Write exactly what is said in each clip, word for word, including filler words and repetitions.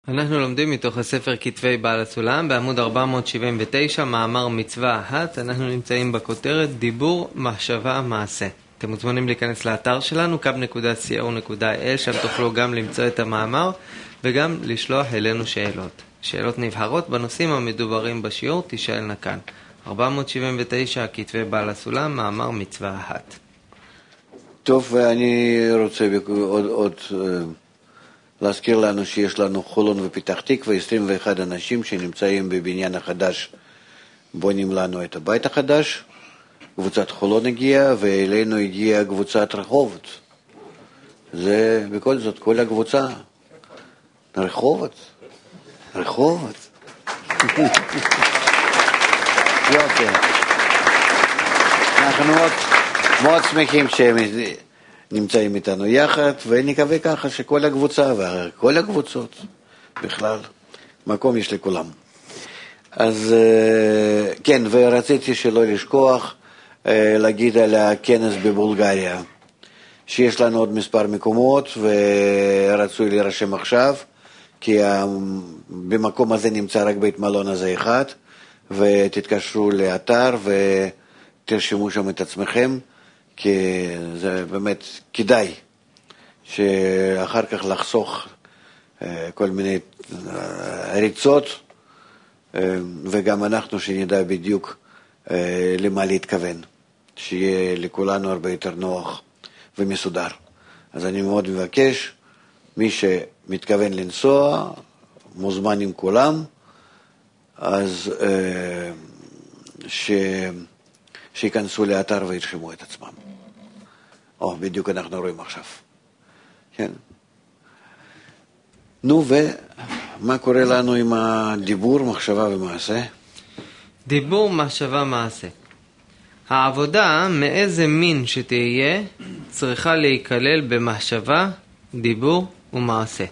אנחנו לומדים מתוך הספר כתבי בעל הסולם בעמוד ארבע מאות שבעים ותשע, מאמר מצווה אחת. אנחנו נמצאים בכותרת דיבור, מחשבה, מעשה. אתם מוזמנים להיכנס לאתר שלנו קאב נקודה סי או נקודה איי אל, שם תוכלו גם למצוא את המאמר וגם לשלוח אלינו שאלות. שאלות נבחרות בנושאים המדוברים בשיעור תשאלנה כאן. ארבע מאות שבעים ותשע, כתבי בעל הסולם, מאמר מצווה אחת. טוב, ואני רוצה עוד... עוד להזכיר לנו שיש לנו חולון ופתח תקווה, עשרים ואחד אנשים שנמצאים בבניין החדש, בונים לנו את הבית החדש. קבוצת חולון הגיעה, ואלינו הגיעה קבוצת רחובות. זה בכל זאת, כל הקבוצה. רחובות. רחובות. יופי. אנחנו מאוד, מאוד שמחים שהם נמצאים איתנו יחד, ונקווה ככה שכל הקבוצה וכל הקבוצות בכלל, מקום יש לכולם. אז כן, ורציתי שלא לשכוח להגיד על הכנס בבולגריה, שיש לנו עוד מספר מקומות ורצוי להירשם עכשיו, כי במקום הזה נמצא רק בית מלון הזה אחד, ותתקשרו לאתר ותרשמו שם את עצמכם, כי זה באמת כדאי שאחר כך לחסוך כל מיני ריצות, וגם אנחנו שנדע בדיוק למה להתכוון, שיהיה לכולנו הרבה יותר נוח ומסודר. אז אני מאוד מבקש, מי שמתכוון לנסוע, מוזמן עם כולם, אז ש... שיכנסו לאתר וירשמו את עצמם. או, בדיוק אנחנו רואים עכשיו. כן. נו, ומה קורה לנו עם הדיבור, מחשבה ומעשה? דיבור, מחשבה, מעשה. העבודה, מאיזה מין שתהיה, צריכה להיכלל במחשבה, דיבור ומעשה.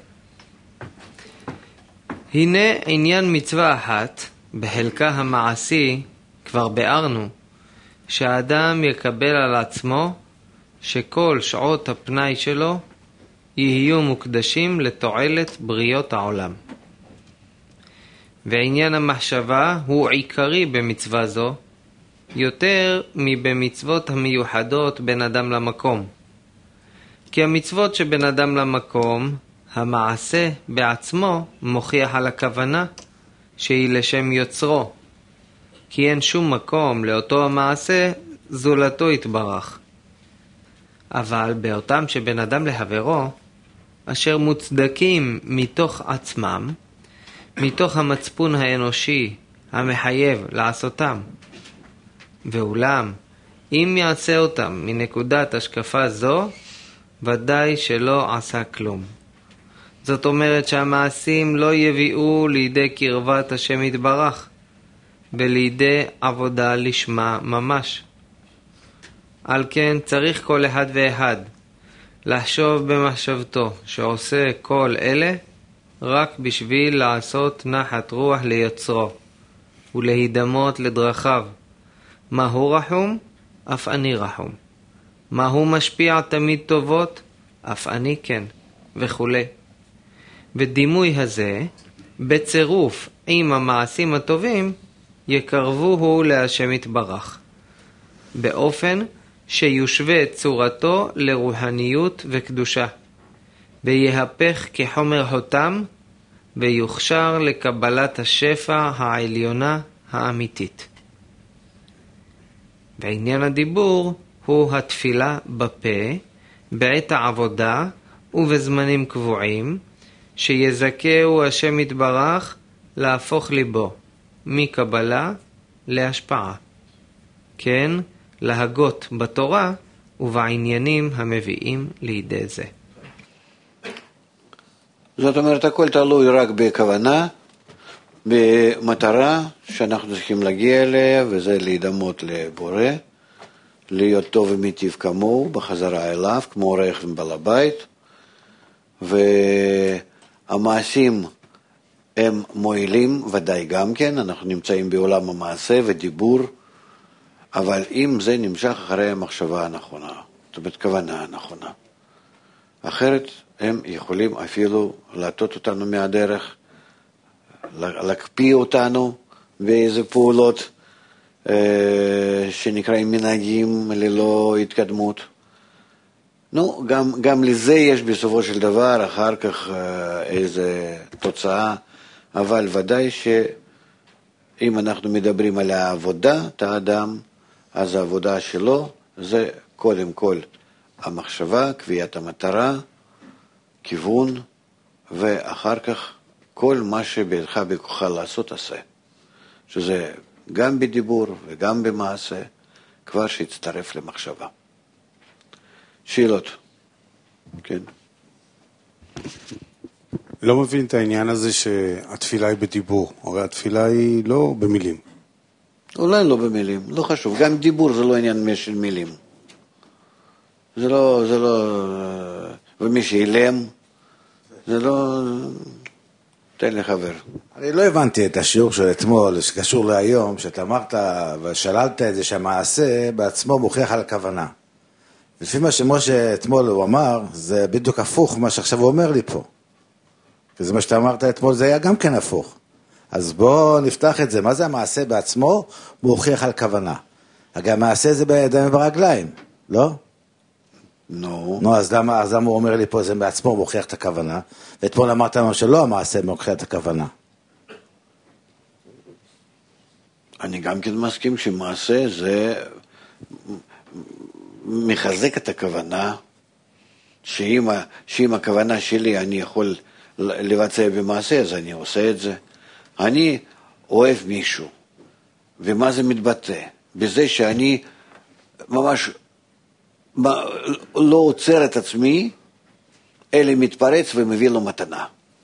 הנה עניין מצווה אחת, בחלקה המעשי, כבר ביארנו, שהאדם יקבל על עצמו שכל שעות הפנאי שלו יהיו מוקדשים לתועלת בריות העולם. ועניין המחשבה הוא עיקרי במצווה זו, יותר מבמצוות המיוחדות בין אדם למקום. כי המצוות שבין אדם למקום, המעשה בעצמו מוכיח על הכוונה שהיא לשם יוצרו, כי אין שום מקום לאותו המעשה זולתו יתברך. אבל באותם שבין אדם לחברו, אשר מוצדקים מתוך עצמם, מתוך המצפון האנושי המחייב לעשותם, ואולם, אם יעשה אותם מנקודת השקפה זו, ודאי שלא עשה כלום. זאת אומרת שהמעשים לא יביאו לידי קרבת השם יתברך, ולידי עבודה לשמה ממש. על כן צריך כל אחד ואחד לחשוב במחשבתו שעושה כל אלה רק בשביל לעשות נחת רוח ליוצרו ולהידמות לדרכיו. מהו רחום? אף אני רחום. מהו משפיע תמיד טובות? אף אני כן, וכו'. ודימוי הזה, בצירוף עם המעשים הטובים, יקרבוהו להשם יתברך, באופן שיושווה צורתו לרוחניות וקדושה, ויהפך כחומר חותם, ויוכשר לקבלת השפע העליונה האמיתית. ועניין הדיבור הוא התפילה בפה, בעת העבודה ובזמנים קבועים, שיזכהו השם יתברך להפוך ליבו מקבלה להשפעה. כן, להגות בתורה ובעניינים המביאים לידי זה. זאת אומרת, הכל תלוי רק בכוונה, במטרה שאנחנו צריכים להגיע אליה, וזה להידמות לבורא, להיות טוב ומיטיב כמוהו, בחזרה אליו, כמו עורך ובעל הבית, והמעשים הם מועילים, ודאי גם כן, אנחנו נמצאים בעולם המעשה ודיבור, אבל אם זה נמשך אחרי המחשבה הנכונה, זאת אומרת, כוונה הנכונה. אחרת הם יכולים אפילו להטות אותנו מהדרך, להקפיא אותנו באיזה פעולות שנקראים מנהגים ללא התקדמות. נו, גם, גם לזה יש בסופו של דבר אחר כך איזה תוצאה, אבל ודאי שאם אנחנו מדברים על העבודת האדם, אז העבודה שלו זה קודם כל המחשבה, קביעת המטרה, כיוון, ואחר כך כל מה שבידך בכוחך לעשות עשה. שזה גם בדיבור וגם במעשה, כבר שיצטרף למחשבה. שאלות. כן. לא מבין את העניין הזה שהתפילה היא בדיבור, הרי התפילה היא לא במילים. אולי לא במילים, לא חשוב. גם דיבור זה לא עניין של מילים. זה לא, זה לא, ומי שאילם, זה לא, תן לי חבר. אני לא הבנתי את השיעור של אתמול, שקשור להיום, שאתה אמרת ושללת את זה שהמעשה בעצמו מוכיח על הכוונה. לפי מה שמשה אתמול הוא אמר, זה בדיוק הפוך מה שעכשיו הוא אומר לי פה. וזה מה שאתה אמרת אתמול, זה היה גם כן הפוך. אז בואו נפתח את זה. מה זה המעשה בעצמו? מוכיח על כוונה. אגב, המעשה זה בידיים וברגליים, לא? נו. נו, אז למה, אז למה הוא אומר לי פה, זה בעצמו מוכיח את הכוונה? ואתמול אמרת לנו שלא המעשה מוכיח את הכוונה. אני גם כן מסכים שמעשה זה מחזק את הכוונה, שאם, שאם הכוונה שלי אני יכול לבצע במעשה, אז אני עושה את זה. אני אוהב מישהו, ומה זה מתבטא? בזה שאני ממש לא עוצר את עצמי, אלא מתפרץ ומביא לו מתנה.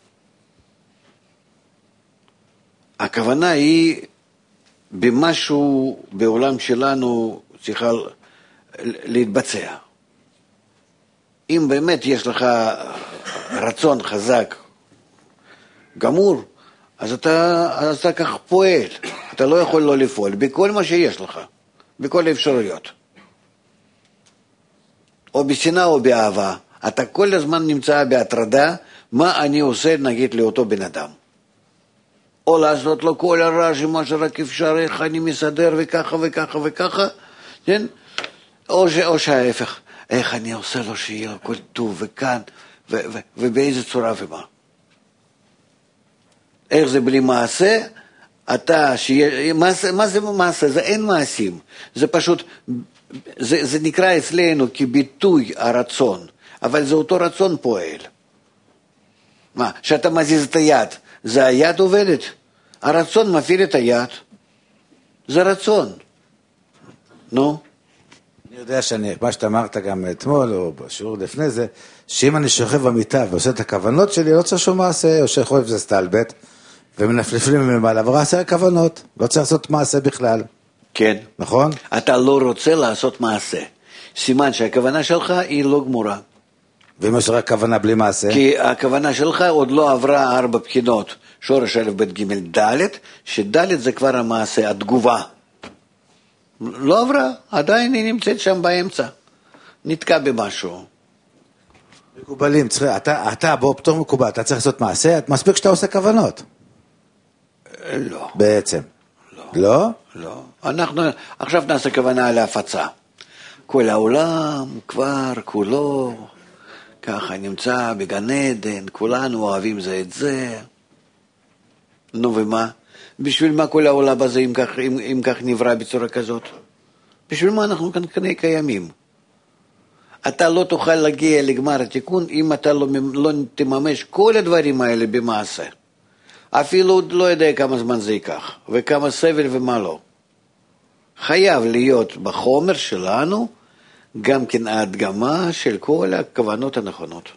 הכוונה היא במשהו בעולם שלנו צריכה להתבצע. אם באמת יש לך רצון חזק, גמור, אז אתה, אז אתה כך פועל. אתה לא יכול לא לפעול בכל מה שיש לך, בכל האפשרויות. או בשנאה או באהבה. אתה כל הזמן נמצא בהטרדה, מה אני עושה נגיד לאותו בן אדם. או לעשות לו כל הרע שמה שרק אפשר, איך אני מסדר וככה וככה וככה, כן? או, ש, או שההפך, איך אני עושה לו שיהיה הכל טוב וכאן, ו, ו, ובאיזה צורה ומה. איך זה בלי מעשה? אתה, שיה, מעשה, מה זה מעשה? זה אין מעשים. זה פשוט, זה, זה נקרא אצלנו כביטוי הרצון, אבל זה אותו רצון פועל. מה? שאתה מזיז את היד, זה היד עובדת. הרצון מפעיל את היד. זה רצון. נו? אני יודע שאני, מה שאתה אמרת גם אתמול, או בשיעור לפני זה, שאם אני שוכב במיטה ועושה את הכוונות שלי, לא צריך שום מעשה, או שוכב זה סטלבט, ומנפלפלים ממעלה, ורעשה הכוונות, לא צריך לעשות מעשה בכלל. כן. נכון? אתה לא רוצה לעשות מעשה. סימן שהכוונה שלך היא לא גמורה. ואם יש רק כוונה בלי מעשה? כי הכוונה שלך עוד לא עברה ארבע בחינות, שורש א' ב' ג' ד', שד' זה כבר המעשה, התגובה. לא עברה, עדיין היא נמצאת שם באמצע. נתקע במשהו. מקובלים, צריך, אתה, אתה בוא פתור מקובל, אתה צריך לעשות מעשה, מספיק שאתה עושה כוונות. לא. בעצם. לא. לא? לא. אנחנו עכשיו נעשה כוונה להפצה. כל העולם כבר כולו ככה נמצא בגן עדן, כולנו אוהבים זה את זה. נו ומה? בשביל מה כל העולם הזה אם כך, אם, אם כך נברא בצורה כזאת? בשביל מה אנחנו כאן כנראה קיימים? אתה לא תוכל להגיע לגמר התיקון אם אתה לא, לא תממש כל הדברים האלה במעשה. אפילו לא יודע כמה זמן זה ייקח, וכמה סבל ומה לא. חייב להיות בחומר שלנו גם כן ההדגמה של כל הכוונות הנכונות.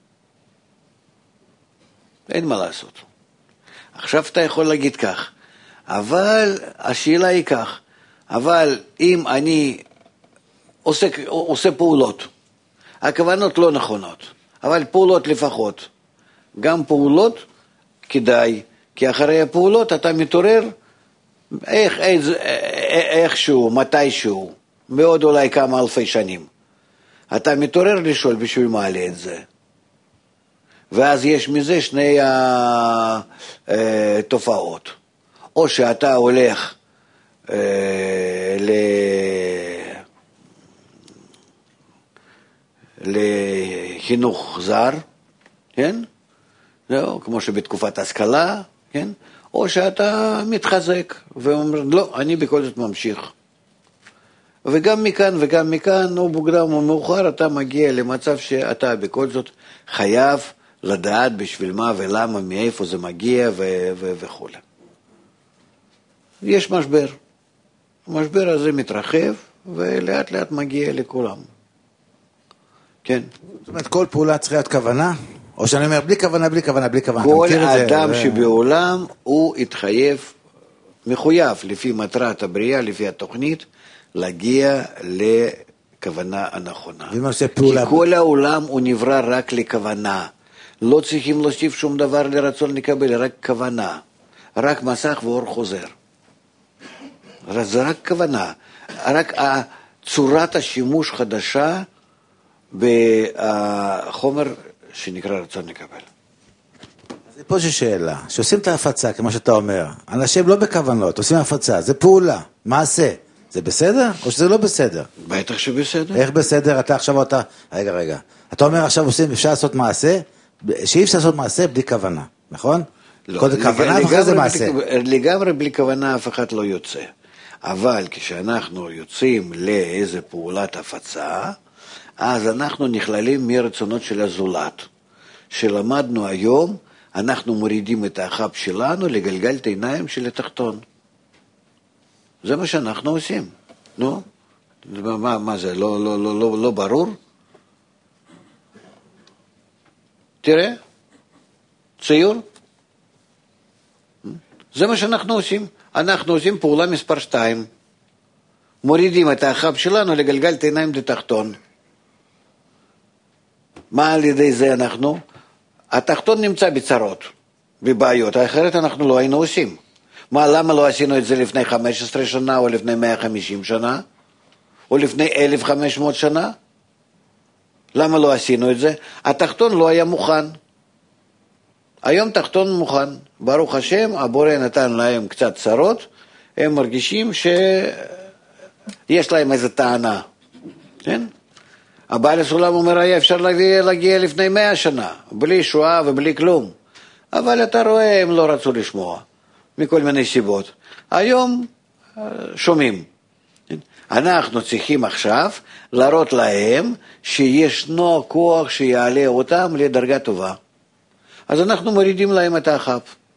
אין מה לעשות. עכשיו אתה יכול להגיד כך, אבל השאלה היא כך, אבל אם אני עושה, עושה פעולות, הכוונות לא נכונות, אבל פעולות לפחות, גם פעולות כדאי, כי אחרי הפעולות אתה מתעורר איך, איך, איכשהו, מתישהו, מאוד אולי כמה אלפי שנים. אתה מתעורר לשאול בשביל מה עלי את זה. ואז יש מזה שני התופעות. או שאתה הולך לחינוך זר, כן? זהו, כמו שבתקופת השכלה, כן? או שאתה מתחזק ואומר, לא, אני בכל זאת ממשיך. וגם מכאן וגם מכאן, או מוקדם או מאוחר, אתה מגיע למצב שאתה בכל זאת חייב לדעת בשביל מה ולמה, מאיפה זה מגיע ו- ו- וכו'. יש משבר. המשבר הזה מתרחב, ולאט לאט מגיע לכולם. כן. זאת אומרת, כל פעולה צריכה להיות כוונה? או שאני אומר, בלי כוונה, בלי כוונה, בלי כוונה. כל אדם זה... שבעולם הוא התחייב, מחויב, לפי מטרת הבריאה, לפי התוכנית, להגיע לכוונה הנכונה. כי כל העולם הוא נברא רק לכוונה. לא צריכים להוסיף שום דבר לרצון לקבל, רק כוונה. רק מסך ואור חוזר. זה רק כוונה. רק צורת השימוש חדשה בחומר שנקרא רצון לקבל. אז פה יש שאלה, שעושים את ההפצה, כמו שאתה אומר, אנשים לא בכוונות, עושים הפצה, זה פעולה, מעשה. זה בסדר או שזה לא בסדר? בטח שבסדר. איך בסדר? אתה עכשיו, אתה... רגע, רגע. אתה אומר עכשיו עושים, אפשר לעשות מעשה, שאי אפשר לעשות מעשה בלי כוונה, נכון? לא. קודם כוונה, ואחרי זה מעשה. לגמרי בלי כוונה אף אחד לא יוצא. אבל כשאנחנו יוצאים לאיזה פעולת הפצה, אז אנחנו נכללים מרצונות של הזולת. שלמדנו היום, אנחנו מורידים את החב שלנו לגלגל את העיניים של התחתון. זה מה שאנחנו עושים. נו? מה, מה זה? לא, לא, לא, לא, לא ברור? תראה, ציור. זה מה שאנחנו עושים. אנחנו עושים פעולה מספר שתיים. מורידים את החב שלנו לגלגל את העיניים לתחתון. מה על ידי זה אנחנו? התחתון נמצא בצרות, בבעיות, אחרת אנחנו לא היינו עושים. מה, למה לא עשינו את זה לפני חמש עשרה שנה, או לפני מאה וחמישים שנה, או לפני אלף וחמש מאות שנה? למה לא עשינו את זה? התחתון לא היה מוכן. היום תחתון מוכן. ברוך השם, הבורא נתן להם קצת צרות, הם מרגישים שיש להם איזו טענה. כן? הבעל הסולם אומר, היה אפשר להגיע, להגיע לפני מאה שנה, בלי שואה ובלי כלום. אבל אתה רואה, הם לא רצו לשמוע, מכל מיני סיבות. היום שומעים. אנחנו צריכים עכשיו להראות להם שישנו כוח שיעלה אותם לדרגה טובה. אז אנחנו מורידים להם את החב.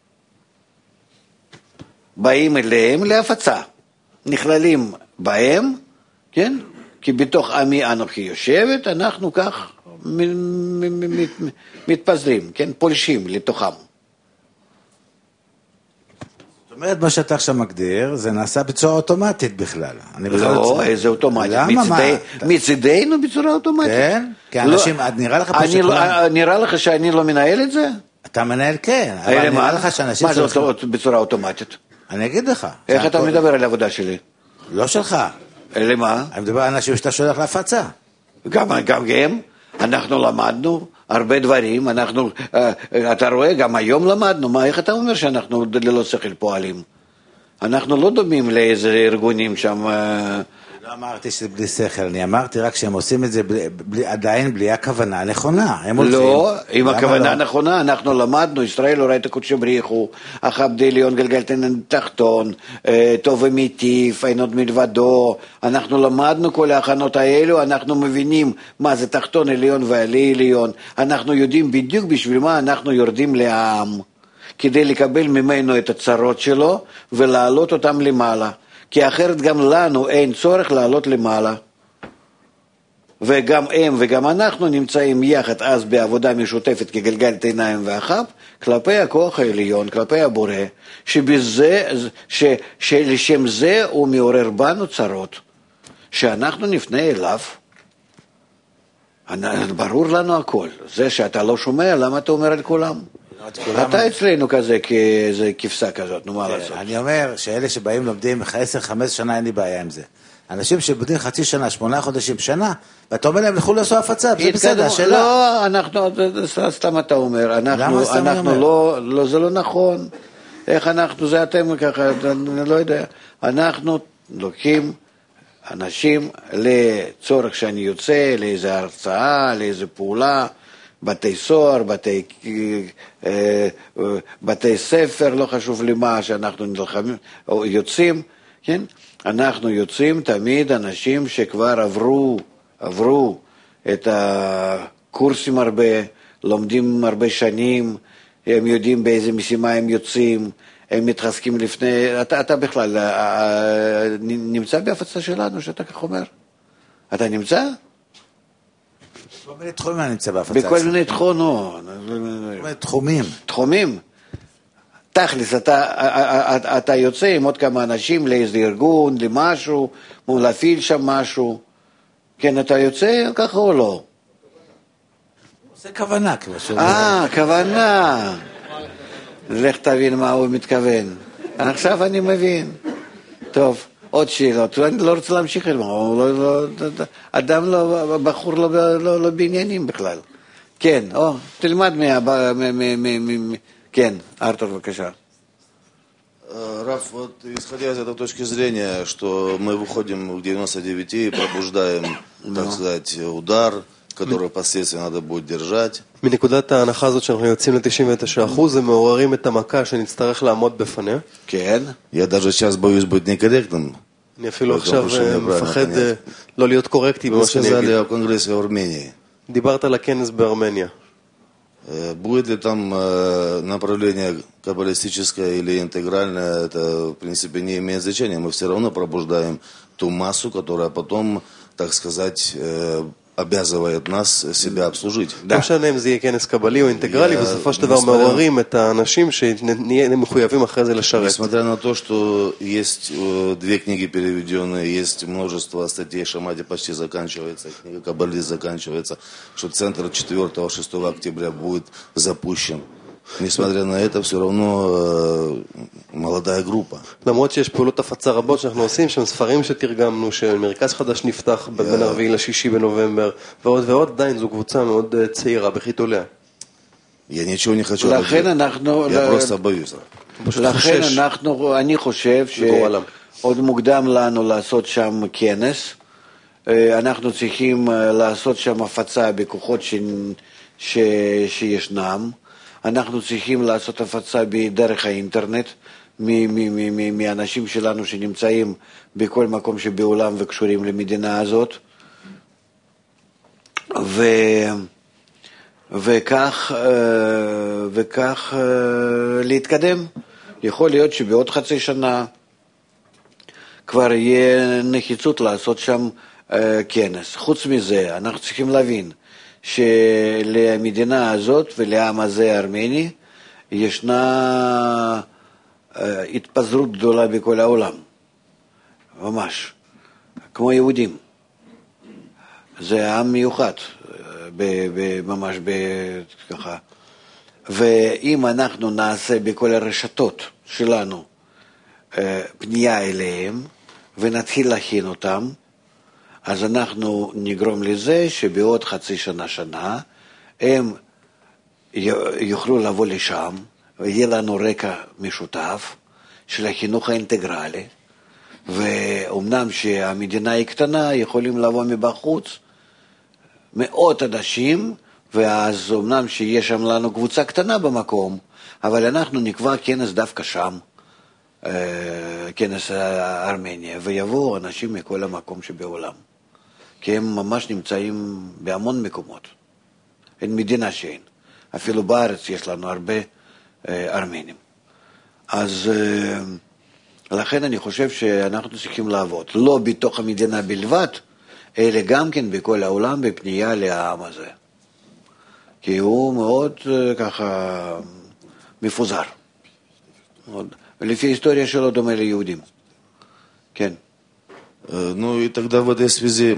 באים אליהם להפצה. נכללים בהם, כן? כי בתוך עמי אנוכי יושבת, אנחנו כך מתפזרים, כן? פולשים לתוכם. זאת אומרת, מה שאתה עכשיו מגדיר, זה נעשה בצורה אוטומטית בכלל. לא, איזה אוטומטית. מצדנו בצורה אוטומטית. כן? כי אנשים, נראה לך פה שכולם... נראה לך שאני לא מנהל את זה? אתה מנהל כן, אבל נראה לך שאנשים... מה זה בצורה אוטומטית? אני אגיד לך. איך אתה מדבר על העבודה שלי? לא שלך. למה? אני מדבר על אנשים שאתה שולח להפצה. גם הם. אנחנו למדנו הרבה דברים, אנחנו, אתה רואה, גם היום למדנו, מה, איך אתה אומר שאנחנו ללא שכל פועלים? אנחנו לא דומים לאיזה ארגונים שם... לא אמרתי שזה בלי שכל, אני אמרתי רק שהם עושים את זה בלי, עדיין בלי הכוונה הנכונה. לא, עם הכוונה הנכונה, אנחנו למדנו, ישראל הורא את הקודשי בריחו, אחב דליון גלגלתן תחתון, טוב ומיטיף, אין עוד מלבדו, אנחנו למדנו כל ההכנות האלו, אנחנו מבינים מה זה תחתון עליון ועלי עליון, אנחנו יודעים בדיוק בשביל מה אנחנו יורדים לעם, כדי לקבל ממנו את הצרות שלו ולהעלות אותם למעלה. כי אחרת גם לנו אין צורך לעלות למעלה. וגם הם וגם אנחנו נמצאים יחד אז בעבודה משותפת כגלגלת עיניים ואחב, כלפי הכוח העליון, כלפי הבורא, שבזה, ש, שלשם זה הוא מעורר בנו צרות. שאנחנו נפנה אליו, ברור לנו הכל. זה שאתה לא שומע, למה אתה אומר על כולם? אתה אצלנו כזה, כאיזה כבשה כזאת, נו מה לעשות? אני אומר שאלה שבאים לומדים עשר חמש שנה אין לי בעיה עם זה. אנשים שבודקים חצי שנה, שמונה חודשים, שנה, ואתה אומר להם, לכו לעשות הפצה, זה בסדר, השאלה... לא, אנחנו, סתם אתה אומר, אנחנו, אנחנו לא, לא, זה לא נכון. איך אנחנו, זה אתם ככה, אני לא יודע. אנחנו לוקחים אנשים לצורך שאני יוצא, לאיזו הרצאה, לאיזו פעולה, בתי סוהר, בתי, בתי ספר, לא חשוב לי מה שאנחנו נלחמים, או יוצאים, כן? אנחנו יוצאים תמיד אנשים שכבר עברו, עברו את הקורסים הרבה, לומדים הרבה שנים, הם יודעים באיזה משימה הם יוצאים, הם מתחזקים לפני, אתה, אתה בכלל נמצא בהפצה שלנו, שאתה כך אומר? אתה נמצא? בכל מיני תחומים אני נמצא בהפצה. בכל מיני תחומים. תחומים. תחומים. תכלס, אתה, אתה, אתה יוצא עם עוד כמה אנשים לאיזה ארגון, למשהו, להפעיל שם משהו. כן, אתה יוצא ככה או לא? זה כוונה כבר. אה, כוונה. לך תבין מה הוא מתכוון. עכשיו אני מבין. טוב, עוד שאלות. אני לא רוצה להמשיך עם זה. אדם לא, בחור לא בעניינים בכלל. כן, או, תלמד מה... כן, ארתור, בבקשה. Раф, вот исходя из этой точки зрения, что мы выходим к девяноста девяти и пробуждаем, так сказать, удар, который впоследствии надо будет держать. מנקודת ההנחה הזאת שאנחנו יוצאים ל-תשעים ותשע אחוז, הם מעוררים את המכה שנצטרך לעמוד בפניה. כן. Я даже сейчас боюсь быть некорректным. אני אפילו עכשיו מפחד לא להיות קורקטי במה שאני אגיד. Вы сказали о конгрессе в Армении. דיברת על הכנס בארמניה. Будет ли там направление каббалистическое или интегральное, это, в принципе, не имеет значения. Мы все равно пробуждаем ту массу, которая потом, так сказать, обязывает нас себя обслужить. לא משנה אם זה יהיה כנס קבלי או אינטגרלי, בסופו של דבר מעוררים את האנשים שנהיה מחויבים אחרי זה לשרת. Несмотря на то, что есть две книги переведенные, есть множество статей, Шамади почти заканчивается, книга Каббалист заканчивается, что центр четвёртого-шестого октября будет запущен. Несмотря на это, все равно молодая группа. למרות שיש פעולות הפצה רבות שאנחנו עושים, שם ספרים שתרגמנו, שמרכז חדש נפתח בין הרביעי לשישי בנובמבר, ועוד ועוד, עדיין זו קבוצה מאוד צעירה בחיתוליה. Я נичего не хочу. לכן אנחנו... Я просто боюсь. לכן אנחנו, אני חושב שעוד מוקדם לנו לעשות שם כנס. אנחנו צריכים לעשות שם הפצה בכוחות שישנם. אנחנו צריכים לעשות הפצה בדרך האינטרנט, מאנשים שלנו שנמצאים בכל מקום שבעולם וקשורים למדינה הזאת, ו... וכך, וכך להתקדם. יכול להיות שבעוד חצי שנה כבר יהיה נחיצות לעשות שם כנס. חוץ מזה, אנחנו צריכים להבין, שלמדינה הזאת ולעם הזה הארמני ישנה התפזרות גדולה בכל העולם, ממש, כמו יהודים. זה עם מיוחד, ממש ככה. ואם אנחנו נעשה בכל הרשתות שלנו פנייה אליהם ונתחיל להכין אותם, אז אנחנו נגרום לזה שבעוד חצי שנה שנה הם יוכלו לבוא לשם ויהיה לנו רקע משותף של החינוך האינטגרלי, ואומנם שהמדינה היא קטנה, יכולים לבוא מבחוץ מאות אנשים, ואז אומנם שיש שם לנו קבוצה קטנה במקום, אבל אנחנו נקבע כנס דווקא שם, כנס ארמניה, ויבואו אנשים מכל המקום שבעולם. כי הם ממש נמצאים בהמון מקומות. אין מדינה שאין. אפילו בארץ יש לנו הרבה ארמנים. אז לכן אני חושב שאנחנו צריכים לעבוד. לא בתוך המדינה בלבד, אלא גם כן בכל העולם בפנייה לעם הזה. כי הוא מאוד ככה מפוזר. לפי ההיסטוריה שלו דומה ליהודים. כן. Ну и тогда в этой связи,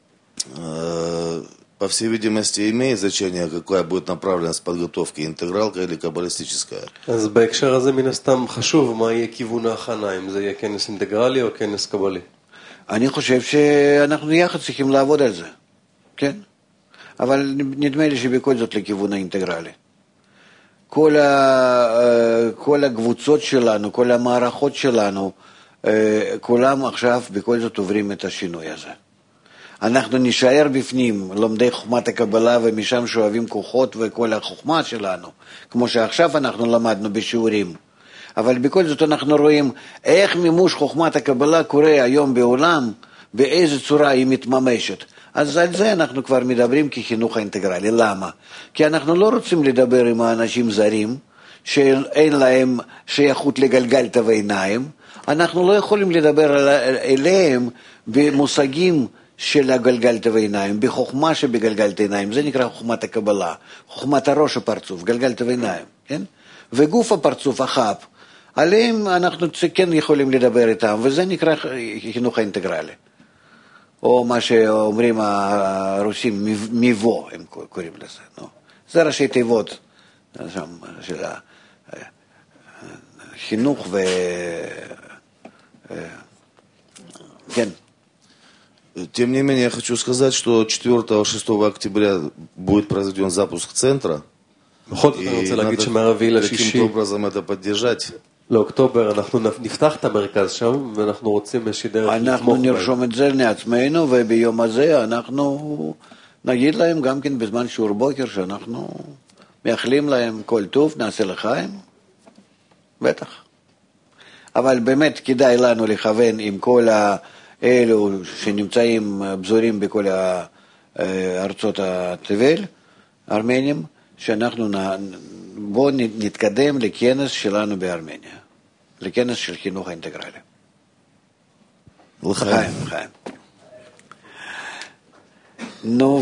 по всей видимости, имеет значение, какая будет направленность подготовки, интегралка или каббалистическая. אז בהקשר הזה מן הסתם חשוב מה יהיה כיוון ההכנה, אם זה יהיה כנס אינטגרלי או כנס קבלי. אני חושב שאנחנו יחד צריכים לעבוד על זה, כן? אבל נדמה לי שבכל זאת לכיוון האינטגרלי. כל, ה, כל הקבוצות שלנו, כל המערכות שלנו, כולם עכשיו בכל זאת עוברים את השינוי הזה. אנחנו נשאר בפנים, לומדי חוכמת הקבלה, ומשם שואבים כוחות וכל החוכמה שלנו, כמו שעכשיו אנחנו למדנו בשיעורים. אבל בכל זאת אנחנו רואים איך מימוש חוכמת הקבלה קורה היום בעולם, באיזה צורה היא מתממשת. אז על זה אנחנו כבר מדברים כחינוך האינטגרלי. למה? כי אנחנו לא רוצים לדבר עם האנשים זרים, שאין להם שייכות לגלגל תו עיניים. אנחנו לא יכולים לדבר אליהם במושגים של הגלגל תו עיניים, בחוכמה שבגלגל תו עיניים. זה נקרא חוכמת הקבלה, חוכמת הראש הפרצוף, גלגל תו עיניים, כן? וגוף הפרצוף, החב, עליהם אנחנו כן יכולים לדבר איתם, וזה נקרא חינוך האינטגרלי. או מה שאומרים הרוסים, מבוא, הם קוראים לזה. נו. זה ראשי תיבות שם, של החינוך ו... כן. Тем не менее, я хочу сказать, что четвёртого-шестого октября будет произведен запуск центра. И надо каким-то образом это поддержать. לאוקטובר אנחנו נפתח את המרכז שם, ואנחנו רוצים איזושהי דרך לתמוך בהם. אנחנו נרשום את זה לעצמנו, וביום הזה אנחנו נגיד להם גם כן בזמן שיעור בוקר, שאנחנו מאחלים להם כל טוב, נעשה לחיים, בטח. אבל באמת כדאי לנו לכוון עם כל האלו שנמצאים בזורים בכל ארצות התבל, ארמנים, שאנחנו בואו נתקדם לכנס שלנו בארמניה, לכנס של חינוך האינטגרלי. לחיים, לחיים. נו,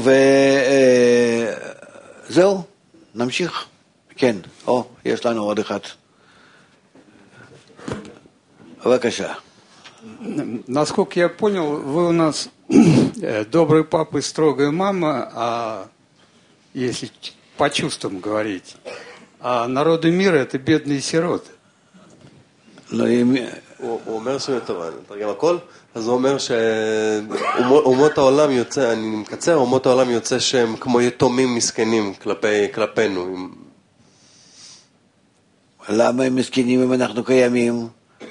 וזהו, נמשיך. כן, או, יש לנו עוד אחד. בבקשה. Насколько я понял, вы у нас добрый папа и строгая мама, а если по чувствам говорить, а народы мира это бедные сироты. הוא אומר טוב, אני מתרגם הכל, אז הוא אומר שאומות העולם יוצא, אני מקצר, אומות העולם יוצא שהם כמו יתומים מסכנים כלפינו. למה הם מסכנים אם אנחנו קיימים?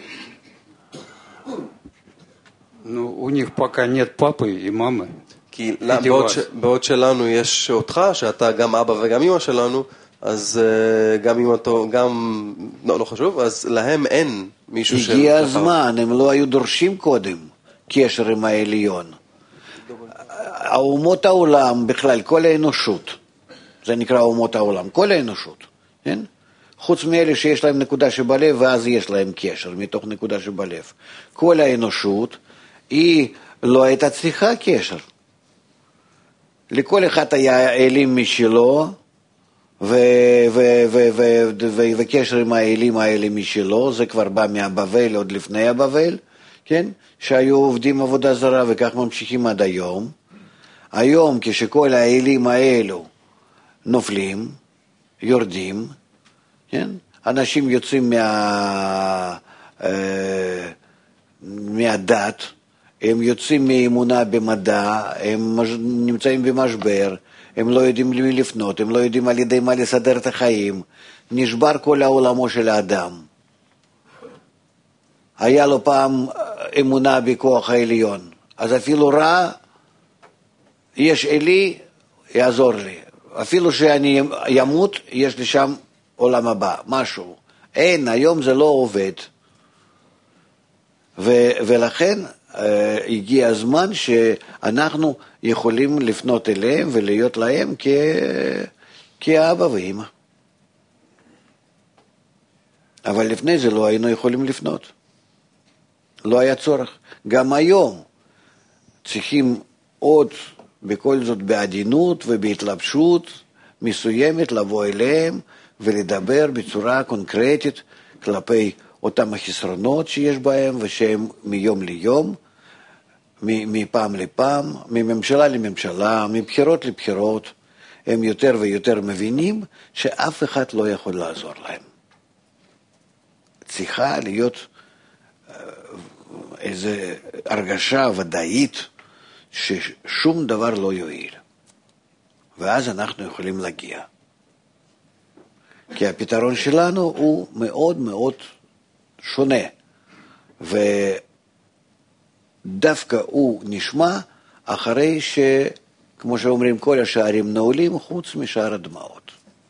Ну, у них пока нет папы и мамы. כי בעוד שלנו יש אותך, שאתה גם אבא וגם אמא שלנו, אז גם אמא טוב, גם, לא, לא חשוב, אז להם אין מישהו של... הגיע הזמן, הם לא היו דורשים קודם קשר עם העליון. האומות העולם בכלל, כל האנושות, זה נקרא אומות העולם, כל האנושות, כן? חוץ מאלה שיש להם נקודה שבלב, ואז יש להם קשר מתוך נקודה שבלב. כל האנושות, היא לא הייתה צריכה קשר. לכל אחד היה אלים משלו, וקשר עם האלים האלה משלו, זה כבר בא מהבבל, עוד לפני הבבל, כן? שהיו עובדים עבודה זרה, וכך ממשיכים עד היום. היום, כשכל האלים האלו נופלים, יורדים, כן? אנשים יוצאים מה... מהדת, הם יוצאים מאמונה במדע, הם נמצאים במשבר, הם לא יודעים למי לפנות, הם לא יודעים על ידי מה לסדר את החיים, נשבר כל העולמו של האדם. היה לו פעם אמונה בכוח העליון, אז אפילו רע, יש אלי, יעזור לי. אפילו שאני ימות, יש לי שם עולם הבא, משהו. אין, היום זה לא עובד. ו- ולכן הגיע הזמן שאנחנו יכולים לפנות אליהם ולהיות להם כ... כאבא ואמא. אבל לפני זה לא היינו יכולים לפנות. לא היה צורך. גם היום צריכים עוד בכל זאת בעדינות ובהתלבשות מסוימת לבוא אליהם ולדבר בצורה קונקרטית כלפי אותם החסרונות שיש בהם ושהם מיום ליום, מפעם לפעם, מממשלה לממשלה, מבחירות לבחירות, הם יותר ויותר מבינים שאף אחד לא יכול לעזור להם. צריכה להיות איזו הרגשה ודאית ששום דבר לא יועיל. ואז אנחנו יכולים להגיע. כי הפתרון שלנו הוא מאוד מאוד שונה, ודווקא הוא נשמע אחרי ש, כמו שאומרים, כל השערים נעולים חוץ משער הדמעות.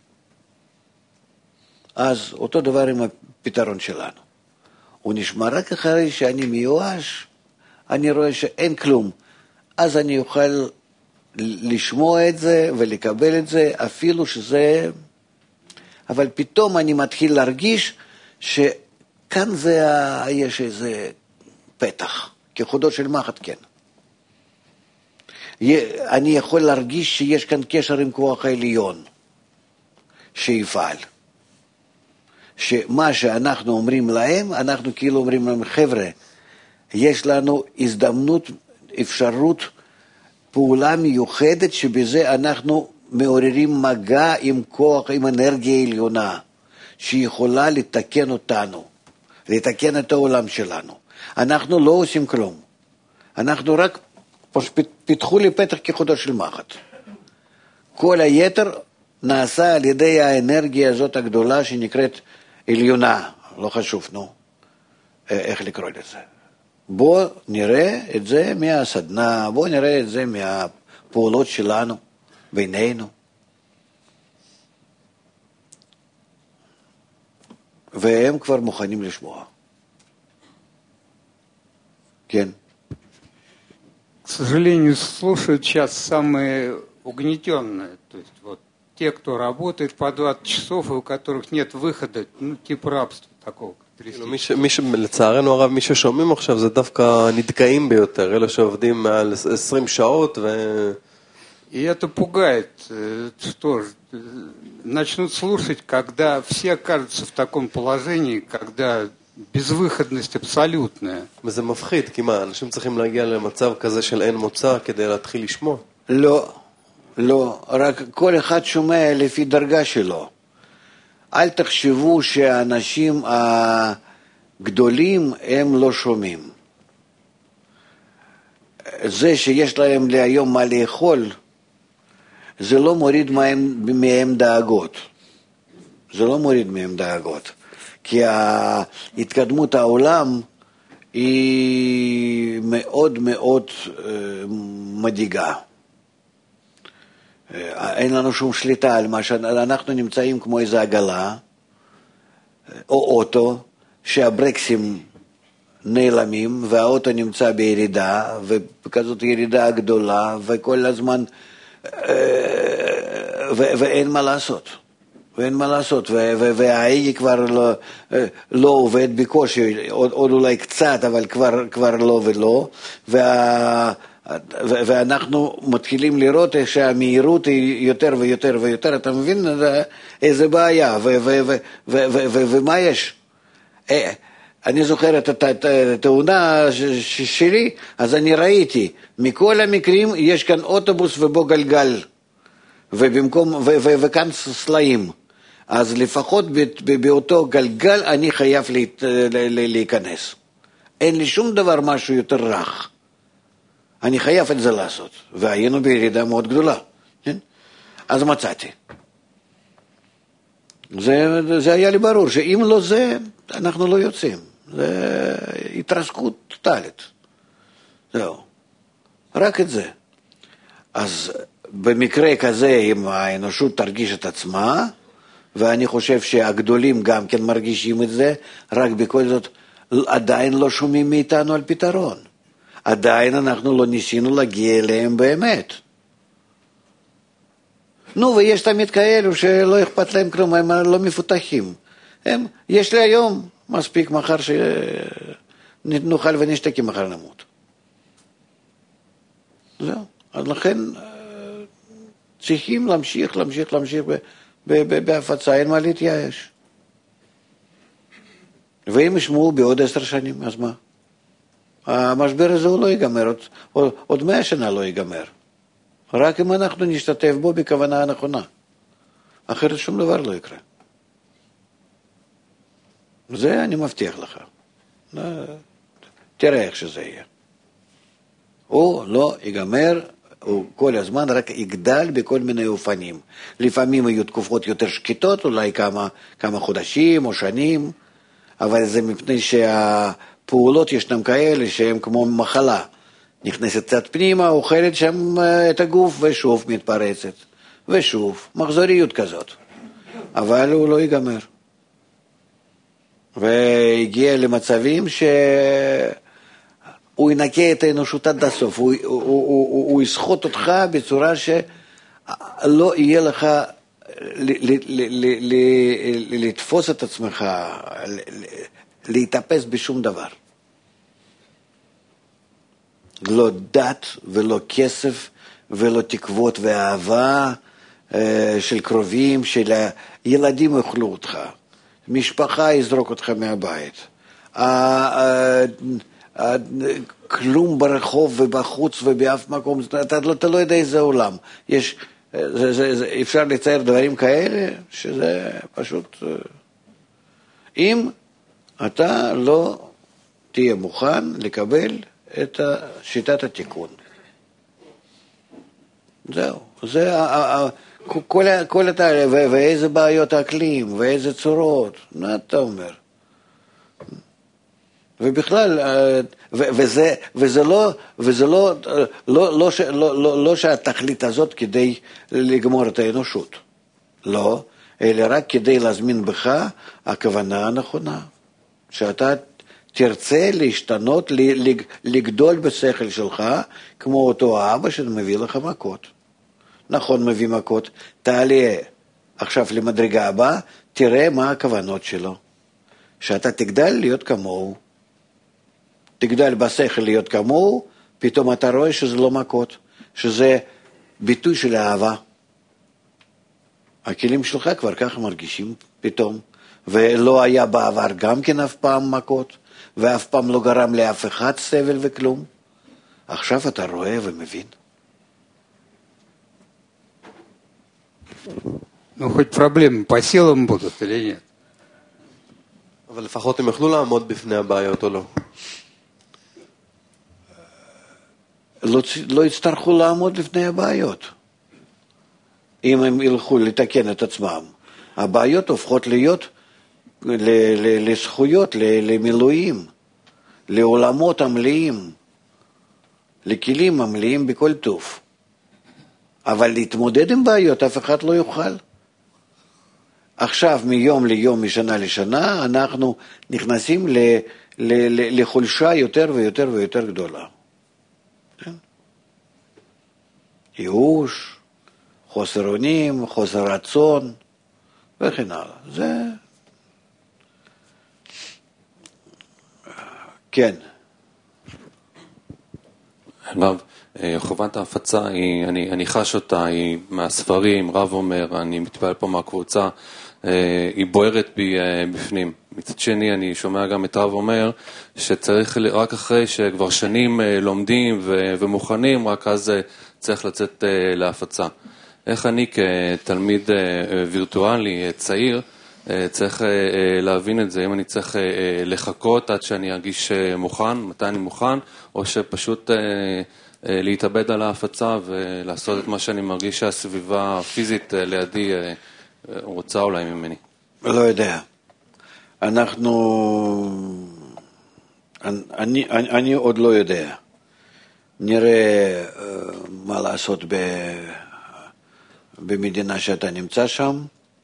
אז אותו דבר עם הפתרון שלנו. הוא נשמע רק אחרי שאני מיואש, אני רואה שאין כלום. אז אני אוכל לשמוע את זה ולקבל את זה, אפילו שזה... אבל פתאום אני מתחיל להרגיש שכאן זה, יש איזה פתח, כחודו של מחט, כן. אני יכול להרגיש שיש כאן קשר עם כוח העליון שיפעל. שמה שאנחנו אומרים להם, אנחנו כאילו אומרים להם, חבר'ה, יש לנו הזדמנות, אפשרות, פעולה מיוחדת שבזה אנחנו מעוררים מגע עם כוח, עם אנרגיה עליונה, שיכולה לתקן אותנו, לתקן את העולם שלנו. אנחנו לא עושים כלום. אנחנו רק פיתחו לי פתח כחודו של מחט. כל היתר נעשה על ידי האנרגיה הזאת הגדולה שנקראת עליונה, לא חשוב, נו, איך לקרוא לזה. בוא נראה את זה מהסדנה, בוא נראה את זה מהפעולות שלנו, בינינו. והם כבר מוכנים לשמוע. כן. К сожалению, слушают сейчас самые угнетенные, то есть вот те, кто работает по двадцать часов, и у которых нет выхода, ну, типа рабства такого. לצערנו הרב, מי ששומעים עכשיו זה דווקא נדכאים ביותר, אלה שעובדים מעל עשרים שעות ו... И это пугает, что начнут слушать, когда все окажутся в таком положении, когда безвыходность абсолютная. וזה מפחיד, כי מה, אנשים צריכים להגיע למצב כזה של אין מוצא כדי להתחיל לשמוע? לא, לא, רק כל אחד שומע לפי דרגה שלו. אל תחשבו שהאנשים הגדולים הם לא שומעים. זה שיש להם להיום מה לאכול, זה לא מוריד מהם, מהם דאגות. זה לא מוריד מהם דאגות. כי התקדמות העולם היא מאוד מאוד מדאיגה. אין לנו שום שליטה על מה שאנחנו נמצאים כמו איזו עגלה או אוטו שהברקסים נעלמים והאוטו נמצא בירידה וכזאת ירידה גדולה וכל הזמן ואין מה לעשות ואין מה לעשות וההגה כבר לא, לא עובד בקושי עוד, עוד אולי קצת אבל כבר, כבר לא ולא וה ואנחנו מתחילים לראות שהמהירות היא יותר ויותר ויותר, אתה מבין איזה בעיה, ומה יש? אני זוכר את התאונה שלי, אז אני ראיתי, מכל המקרים יש כאן אוטובוס ובו גלגל, וכאן סלעים, אז לפחות באותו גלגל אני חייב להיכנס. אין לי שום דבר משהו יותר רך. אני חייב את זה לעשות, והיינו בירידה מאוד גדולה, כן? אז מצאתי. זה, זה היה לי ברור, שאם לא זה, אנחנו לא יוצאים. זה התרסקות טוטלית. זהו. רק את זה. אז במקרה כזה, אם האנושות תרגיש את עצמה, ואני חושב שהגדולים גם כן מרגישים את זה, רק בכל זאת עדיין לא שומעים מאיתנו על פתרון. עדיין אנחנו לא ניסינו להגיע אליהם באמת. נו, ויש תמיד כאלו שלא אכפת להם כלום, הם לא מפותחים. הם, יש לי היום מספיק מחר שנוכל ונשתקי מחר נמות. זהו. אז לכן צריכים להמשיך, להמשיך, להמשיך בהפצה, אין מה להתייאש. והם ישמעו בעוד עשר שנים, אז מה? המשבר הזה הוא לא ייגמר, עוד, עוד מאה שנה לא ייגמר. רק אם אנחנו נשתתף בו בכוונה הנכונה. אחרת שום דבר לא יקרה. זה אני מבטיח לך. תראה איך שזה יהיה. הוא לא ייגמר, הוא כל הזמן רק יגדל בכל מיני אופנים. לפעמים יהיו תקופות יותר שקטות, אולי כמה, כמה חודשים או שנים, אבל זה מפני שהפעולות ישנם כאלה שהם כמו מחלה. נכנסת קצת פנימה, אוכלת שם את הגוף ושוב מתפרצת. ושוב, מחזוריות כזאת. אבל הוא לא ייגמר. והגיע למצבים שהוא ינקה את האנושות עד הסוף, הוא, הוא, הוא, הוא, הוא יסחוט אותך בצורה שלא יהיה לך ל, ל, ל, ל, ל, לתפוס את עצמך, ל, להתאפס בשום דבר. לא דת ולא כסף ולא תקוות ואהבה של קרובים, של ילדים יאכלו אותך. משפחה יזרוק אותך מהבית. כלום ברחוב ובחוץ ובאף מקום, אתה לא, אתה לא יודע איזה עולם. יש, זה, זה, זה, אפשר לצייר דברים כאלה, שזה פשוט... אם אתה לא תהיה מוכן לקבל את שיטת התיקון. זהו. זה כל, כל התהליך, ואיזה בעיות האקלים, ואיזה צורות, מה אתה אומר? ובכלל, וזה, וזה לא, וזה לא, לא, לא, לא, לא, לא שהתכלית הזאת כדי לגמור את האנושות. לא, אלא רק כדי להזמין בך הכוונה הנכונה. שאתה תרצה להשתנות, לגדול בשכל שלך, כמו אותו האבא שמביא לך מכות. נכון, מביא מכות. תעלה עכשיו למדרגה הבאה, תראה מה הכוונות שלו. שאתה תגדל להיות כמוהו. תגדל בשכל להיות כמוהו, פתאום אתה רואה שזה לא מכות, שזה ביטוי של אהבה. הכלים שלך כבר ככה מרגישים פתאום, ולא היה בעבר גם כן אף פעם מכות, ואף פעם לא גרם לאף אחד סבל וכלום. עכשיו אתה רואה ומבין. Ну, хоть проблемы по силам будут или нет? אבל לפחות הם יוכלו לעמוד בפני הבעיות או לא? לא, לא יצטרכו לעמוד לפני הבעיות. אם הם ילכו לתקן את עצמם, הבעיות הופכות להיות ל, ל, לזכויות, ל, למילואים, לעולמות המלאים, לכלים המלאים בכל טוב. אבל להתמודד עם בעיות אף אחד לא יוכל. עכשיו מיום ליום, משנה לשנה, אנחנו נכנסים ל, ל, ל, לחולשה יותר ויותר ויותר גדולה. כן? ייאוש, חוסר אונים, חוסר רצון, וכן הלאה. זה... כן. רב, חובת ההפצה, היא, אני, אני חש אותה, היא מהספרים, רב אומר, אני מתפעל פה מהקבוצה, היא בוערת בי בפנים. מצד שני, אני שומע גם את רב אומר, שצריך, רק אחרי שכבר שנים לומדים ומוכנים, רק אז צריך לצאת להפצה. איך אני כתלמיד וירטואלי צעיר, צריך להבין את זה, אם אני צריך לחכות עד שאני ארגיש מוכן, מתי אני מוכן, או שפשוט להתאבד על ההפצה ולעשות את מה שאני מרגיש שהסביבה הפיזית לידי רוצה אולי ממני. לא יודע. אנחנו... אני, אני, אני עוד לא יודע. נראה מה לעשות ב... במדינה שאתה נמצא שם.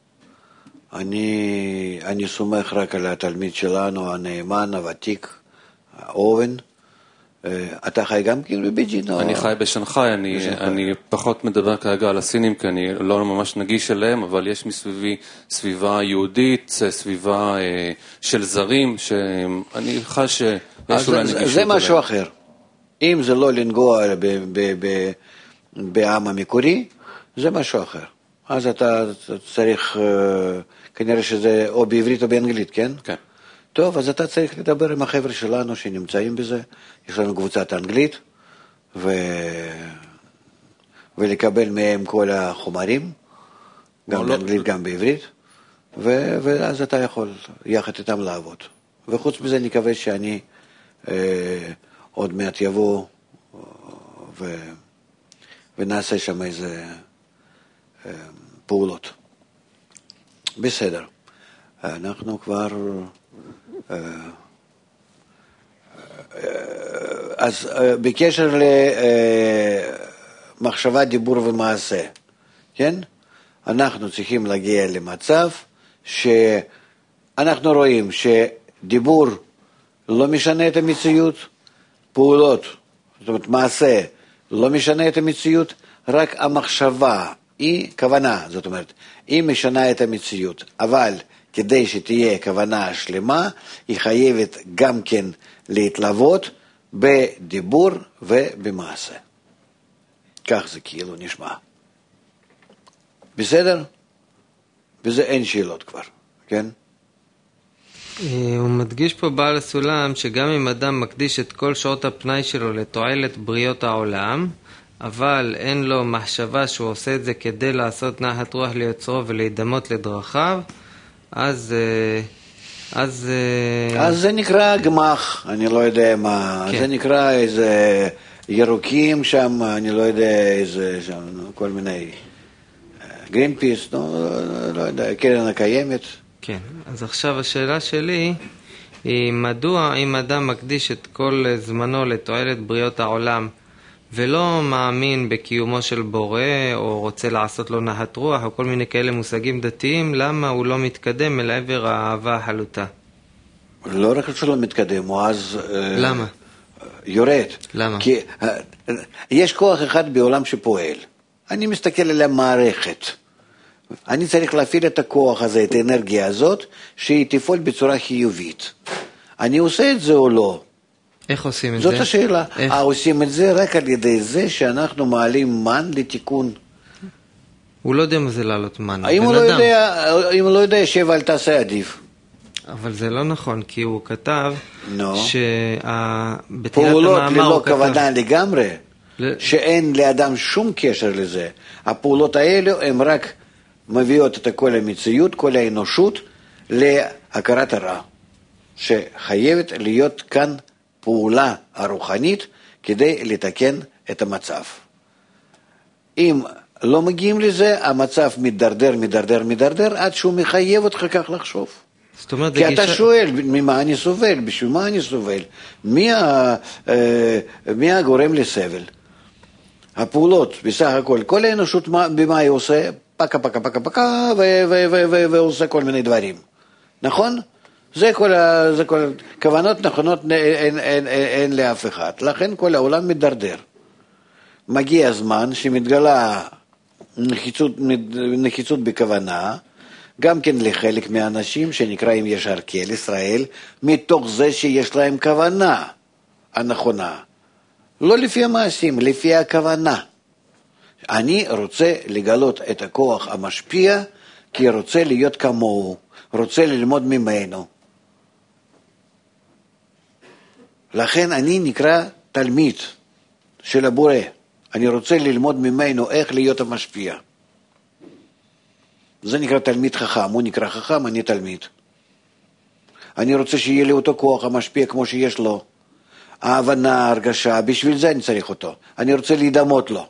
אני, אני סומך רק על התלמיד שלנו, הנאמן, הוותיק, אובן. אתה חי גם כאילו בבייג'ין? אני חי בשנגחאי, אני, אני פחות מדבר כרגע על הסינים, כי אני לא ממש נגיש אליהם, אבל יש מסביבי סביבה יהודית, סביבה אה, של זרים, שאני חש שיש אולי נגישות אליהם. זה משהו אחר. אם זה לא לנגוע בעם המקורי, זה משהו אחר. אז אתה צריך, כנראה שזה או בעברית או באנגלית, כן? כן. טוב, אז אתה צריך לדבר עם החבר'ה שלנו שנמצאים בזה. יש לנו קבוצת אנגלית, ו... ולקבל מהם כל החומרים, גם באנגלית, לא... גם בעברית, ו... ואז אתה יכול יחד איתם לעבוד. וחוץ מזה נקווה שאני עוד מעט יבוא ו... ונעשה שם איזה פעולות. בסדר. אנחנו כבר... אז בקשר למחשבה, דיבור ומעשה, כן? אנחנו צריכים להגיע למצב שאנחנו רואים שדיבור לא משנה את המציאות, פעולות, זאת אומרת מעשה, לא משנה את המציאות, רק המחשבה היא כוונה, זאת אומרת, היא משנה את המציאות, אבל כדי שתהיה כוונה שלמה, היא חייבת גם כן להתלוות בדיבור ובמעשה. כך זה כאילו נשמע. בסדר? וזה אין שאלות כבר, כן? הוא מדגיש פה בעל הסולם שגם אם אדם מקדיש את כל שעות הפנאי שלו לתועלת בריות העולם, אבל אין לו מחשבה שהוא עושה את זה כדי לעשות נחת רוח ליוצרו ולהידמות לדרכיו, אז... אז... אז זה נקרא גמח, אני לא יודע מה, כן. זה נקרא איזה ירוקים שם, אני לא יודע איזה, שם, כל מיני גרינפיס, לא, לא יודע, קרן הקיימת. כן, אז עכשיו השאלה שלי היא מדוע אם אדם מקדיש את כל זמנו לתועלת בריות העולם ולא מאמין בקיומו של בורא או רוצה לעשות לו נחת רוח או כל מיני כאלה מושגים דתיים, למה הוא לא מתקדם אל עבר האהבה החלוטה? לא רק שלא מתקדם, הוא אז... למה? יורד. למה? כי יש כוח אחד בעולם שפועל. אני מסתכל על המערכת. אני צריך להפעיל את הכוח הזה, את האנרגיה הזאת, שהיא תפעול בצורה חיובית. אני עושה את זה או לא? איך עושים את זאת זה? זאת השאלה. איך? עושים את זה רק על ידי זה שאנחנו מעלים מן לתיקון. הוא לא יודע מה זה לעלות מן. אם הוא לא יודע, אם הוא לא יודע, שב אל תעשה עדיף. אבל זה לא נכון, כי הוא כתב no. שבתחילת פעולות המאמר ללא הוא כתב... כוונה לגמרי, ל... שאין לאדם שום קשר לזה. הפעולות האלו הן רק מביאות את כל המציאות, כל האנושות, להכרת הרע, שחייבת להיות כאן פעולה הרוחנית כדי לתקן את המצב. אם לא מגיעים לזה, המצב מתדרדר, מתדרדר, מתדרדר, עד שהוא מחייב אותך כך לחשוב. זאת אומרת, כי גישה... אתה שואל, ממה אני סובל, בשביל מה אני סובל? מי, ה... מי הגורם לסבל? הפעולות, בסך הכל, כל האנושות, במה היא עושה? פקה, פקה, פקה, פקה, ועושה כל מיני דברים. נכון? זה כל, ה... זה כל... כוונות נכונות אין, אין, אין, אין לאף אחד. לכן כל העולם מדרדר. מגיע הזמן שמתגלה נחיצות, נחיצות בכוונה, גם כן לחלק מהאנשים שנקראים ישר כאל ישראל, מתוך זה שיש להם כוונה הנכונה. לא לפי המעשים, לפי הכוונה. אני רוצה לגלות את הכוח המשפיע, כי רוצה להיות כמוהו, רוצה ללמוד ממנו. לכן אני נקרא תלמיד של הבורא. אני רוצה ללמוד ממנו איך להיות המשפיע. זה נקרא תלמיד חכם, הוא נקרא חכם, אני תלמיד. אני רוצה שיהיה לי אותו כוח המשפיע כמו שיש לו. ההבנה, הרגשה, בשביל זה אני צריך אותו. אני רוצה להידמות לו.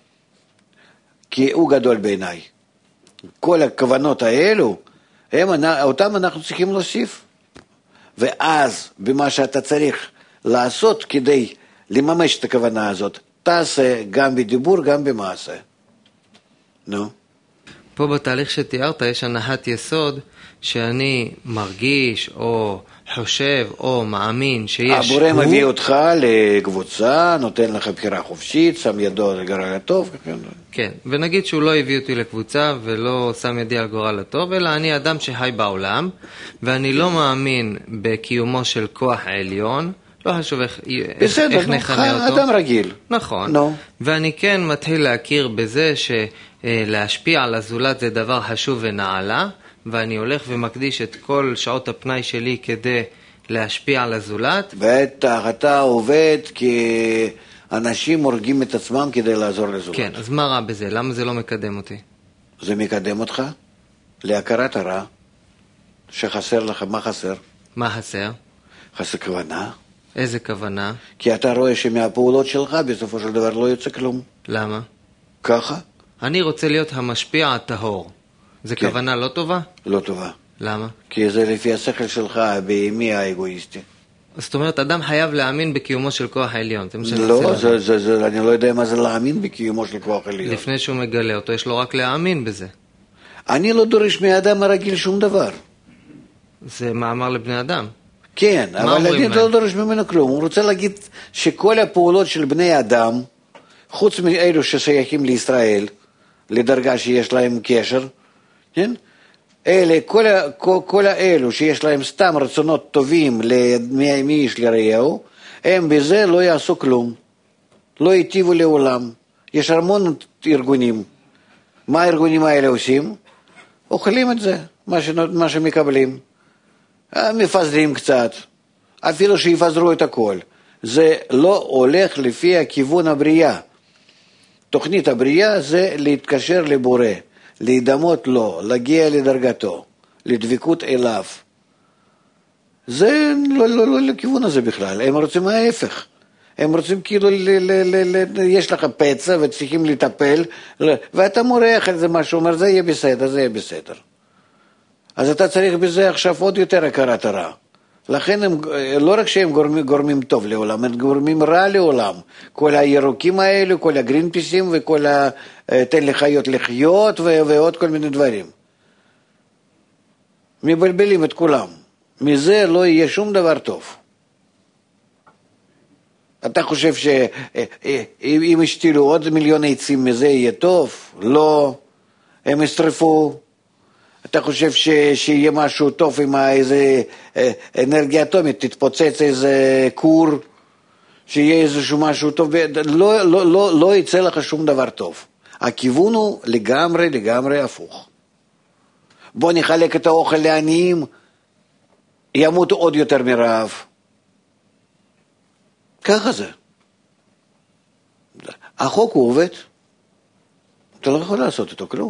כי הוא גדול בעיניי. כל הכוונות האלו, הם, אותם אנחנו צריכים להוסיף. ואז, במה שאתה צריך לעשות כדי לממש את הכוונה הזאת, תעשה גם בדיבור, גם במעשה. נו. פה בתהליך שתיארת יש הנחת יסוד שאני מרגיש או חושב או מאמין שיש... הבורא הוא... מביא אותך לקבוצה, נותן לך בחירה חופשית, שם ידו על גורל הטוב. כן, ונגיד שהוא לא הביא אותי לקבוצה ולא שם ידי על גורל הטוב, אלא אני אדם שחי בעולם, ואני לא מאמין בקיומו של כוח העליון, לא חשוב איך, בסדר, איך נכנה אותו. אדם רגיל. נכון. No. ואני כן מתחיל להכיר בזה שלהשפיע על הזולת זה דבר חשוב ונעלה, ואני הולך ומקדיש את כל שעות הפנאי שלי כדי להשפיע על הזולת. בטח, אתה עובד כי אנשים הורגים את עצמם כדי לעזור לזולת. כן, אז מה רע בזה? למה זה לא מקדם אותי? זה מקדם אותך להכרת הרע שחסר לך. מה חסר? מה חסר? חסר כוונה. איזה כוונה? כי אתה רואה שמהפעולות שלך בסופו של דבר לא יוצא כלום. למה? ככה? אני רוצה להיות המשפיע הטהור. זה כן. כוונה לא טובה? לא טובה. למה? כי זה לפי השכל שלך, הבהמי האגואיסטי. זאת אומרת, אדם חייב להאמין בקיומו של כוח העליון. זה מה שאני לא, רוצה זה, זה, זה, אני לא יודע מה זה להאמין בקיומו של כוח עליון. לפני שהוא מגלה אותו, יש לו רק להאמין בזה. אני לא דורש מהאדם הרגיל שום דבר. זה מאמר לבני אדם. כן, אבל אני לא דורש ממנו כלום. הוא רוצה להגיד שכל הפעולות של בני אדם, חוץ מאלו ששייכים לישראל, לדרגה שיש להם קשר, כן? אלה, כל, כל, כל האלו שיש להם סתם רצונות טובים מאיש לרעהו, הם בזה לא יעשו כלום. לא יטיבו לעולם. יש המון ארגונים. מה הארגונים האלה עושים? אוכלים את זה, מה, ש... מה שמקבלים. מפזרים קצת, אפילו שיפזרו את הכל. זה לא הולך לפי הכיוון הבריאה. תוכנית הבריאה זה להתקשר לבורא, להידמות לו, להגיע לדרגתו, לדבקות אליו. זה לא, לא, לא לכיוון הזה בכלל, הם רוצים ההפך. הם רוצים כאילו, ל, ל, ל, ל, יש לך פצע וצריכים לטפל, ואתה מורח על זה משהו, אומר זה יהיה בסדר, זה יהיה בסדר. אז אתה צריך בזה עכשיו עוד יותר הכרת הרע. לכן הם, לא רק שהם גורמים, גורמים טוב לעולם, הם גורמים רע לעולם. כל הירוקים האלו, כל הגרינפיסים וכל ה... תן לחיות לחיות ועוד כל מיני דברים. מבלבלים את כולם. מזה לא יהיה שום דבר טוב. אתה חושב שאם ישתילו עוד מיליון עצים מזה יהיה טוב? לא. הם ישרפו. אתה חושב ש... שיהיה משהו טוב עם איזה אנרגיה אטומית, תתפוצץ איזה קור, שיהיה איזשהו משהו טוב, לא, לא, לא, לא יצא לך שום דבר טוב. הכיוון הוא לגמרי, לגמרי הפוך. בוא נחלק את האוכל לעניים, ימותו עוד יותר מרעב. ככה זה. החוק הוא עובד, אתה לא יכול לעשות איתו כלום.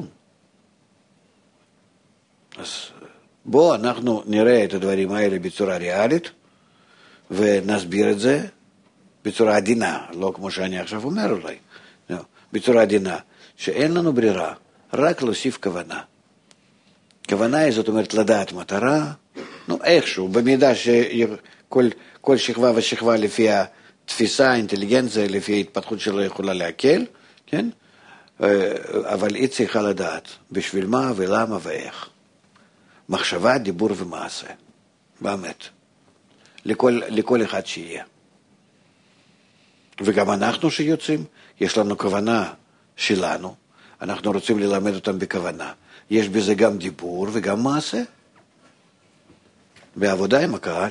אז בוא אנחנו נראה את הדברים האלה בצורה ריאלית, ונסביר את זה בצורה עדינה, לא כמו שאני עכשיו אומר אולי, לא, בצורה עדינה, שאין לנו ברירה, רק להוסיף כוונה. כוונה היא זאת אומרת לדעת מטרה, נו איכשהו, במידה שכל כל שכבה ושכבה לפי התפיסה, האינטליגנציה, לפי ההתפתחות שלו יכולה להקל, כן? אבל היא צריכה לדעת בשביל מה ולמה ואיך. מחשבה, דיבור ומעשה. באמת. לכל, לכל אחד שיהיה. וגם אנחנו שיוצאים, יש לנו כוונה שלנו, אנחנו רוצים ללמד אותם בכוונה. יש בזה גם דיבור וגם מעשה. בעבודה עם הקהל.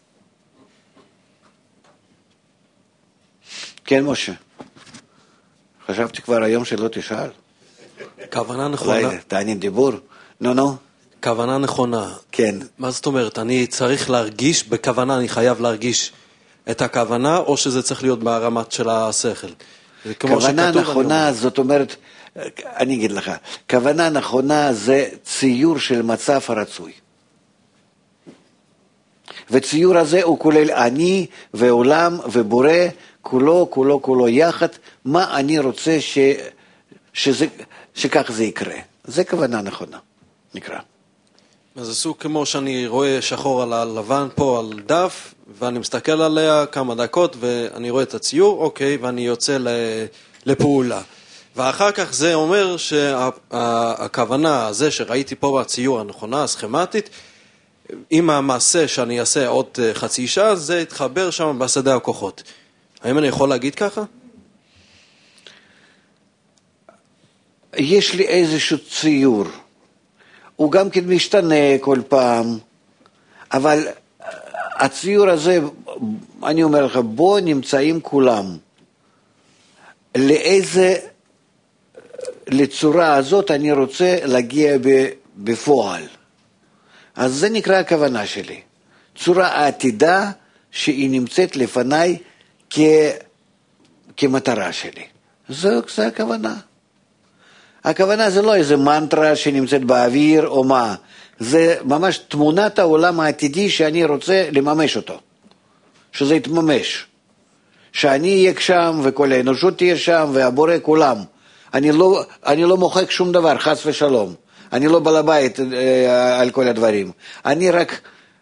כן, משה. חשבתי כבר היום שלא תשאל. כוונה נכונה. אולי תעניין דיבור. נו, נו. כוונה נכונה. כן. מה זאת אומרת? אני צריך להרגיש, בכוונה אני חייב להרגיש את הכוונה, או שזה צריך להיות ברמת של השכל? כוונה נכונה, זאת אומרת, אני אגיד לך, כוונה נכונה זה ציור של מצב הרצוי. וציור הזה הוא כולל אני ועולם ובורא, כולו, כולו, כולו יחד, מה אני רוצה ש... שזה... שכך זה יקרה. זה כוונה נכונה, נקרא. אז זה סוג כמו שאני רואה שחור על הלבן פה על דף, ואני מסתכל עליה כמה דקות, ואני רואה את הציור, אוקיי, ואני יוצא לפעולה. ואחר כך זה אומר שהכוונה הזה שראיתי פה בציור הנכונה, הסכמטית, עם המעשה שאני אעשה עוד חצי שעה, זה יתחבר שם בשדה הכוחות. האם אני יכול להגיד ככה? יש לי איזשהו ציור. הוא גם כן משתנה כל פעם, אבל הציור הזה, אני אומר לך, בו נמצאים כולם. לאיזה, לצורה הזאת אני רוצה להגיע בפועל. אז זה נקרא הכוונה שלי. צורה העתידה שהיא נמצאת לפניי כ... כמטרה שלי. זו, זו הכוונה. הכוונה זה לא איזה מנטרה שנמצאת באוויר או מה. זה ממש תמונת העולם העתידי שאני רוצה לממש אותו. שזה יתממש. שאני אהיה שם וכל האנושות תהיה שם והבורא כולם. אני לא, אני לא מוחק שום דבר, חס ושלום. אני לא בעל הבית אה, על כל הדברים. אני רק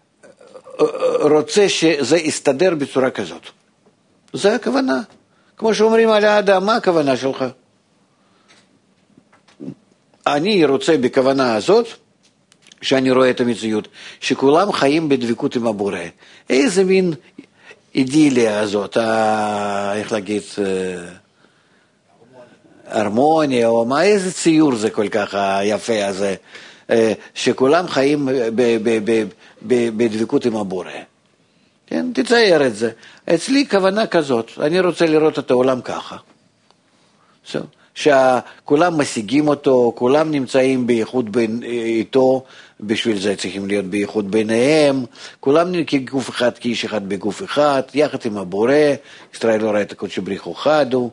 רוצה שזה יסתדר בצורה כזאת. זה הכוונה. כמו שאומרים על האדם, מה הכוונה שלך? אני רוצה בכוונה הזאת, שאני רואה את המציאות, שכולם חיים בדבקות עם הבורא. איזה מין אידיליה הזאת, ה... איך להגיד, הרמוניה, או מה, איזה ציור זה כל כך היפה הזה, שכולם חיים ב- ב- ב- ב- בדבקות עם הבורא. כן, תצייר את זה. אצלי כוונה כזאת, אני רוצה לראות את העולם ככה. So, שכולם משיגים אותו, כולם נמצאים בייחוד בין, איתו, בשביל זה צריכים להיות בייחוד ביניהם, כולם כגוף אחד, כאיש אחד בגוף אחד, יחד עם הבורא, ישראל לא ראה את הקודש בריחו חדו,